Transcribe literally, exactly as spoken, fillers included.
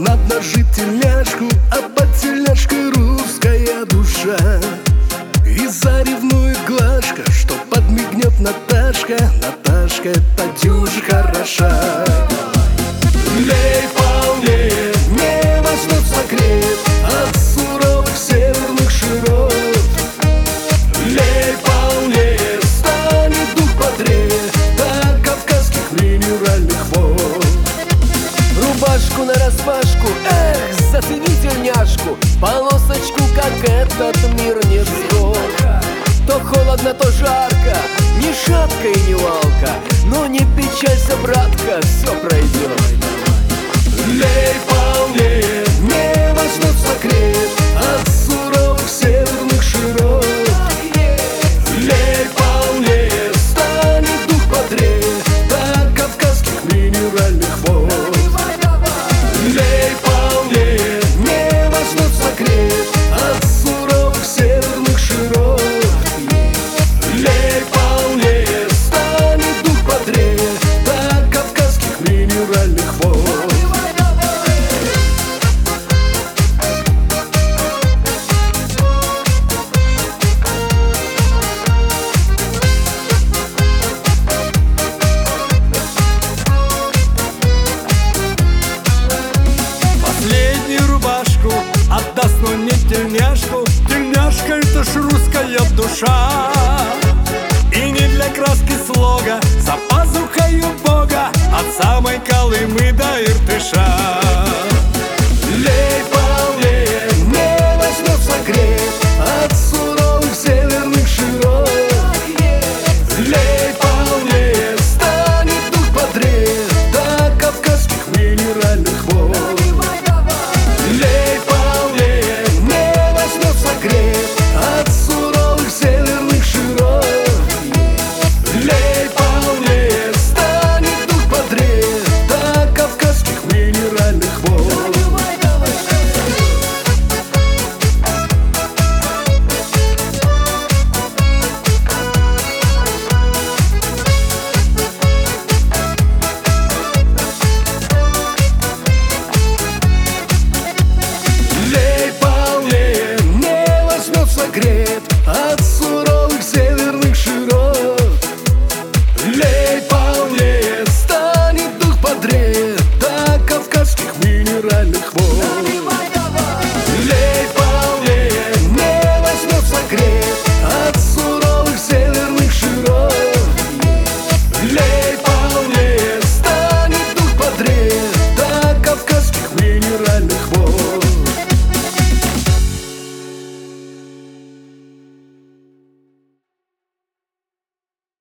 Надо жить тельняшку, а под тельняшкой русская душа. И заревнует Глашка, что подмигнет Наташка. Наташка, эта дюжа хороша. Лей полнее, небо вновь согреет от суровых северных широт. Лей полнее, станет дух бодрее до кавказских минеральных вод. Рубашку нараспашку, эх, зацени тельняшку, полосочку, как этот мир не срок. То холодно, то жарко, ни шатка и ни валка, но не печалься, братка, все пройдет. Лей полнее, небо вновь согреет от суровых северных широт. Лей полнее, станет дух бодрее до кавказских минеральных вод. Лей полнее, небо вновь согреет от суровых северных широт. Лей полнее, станет дух бодрее до кавказских минеральных вод. Отдаст, но не тельняшку. Тельняшка — это ж русская душа. И не для краски слога, за пазухою Бога, от самой Колымы до Иртыша.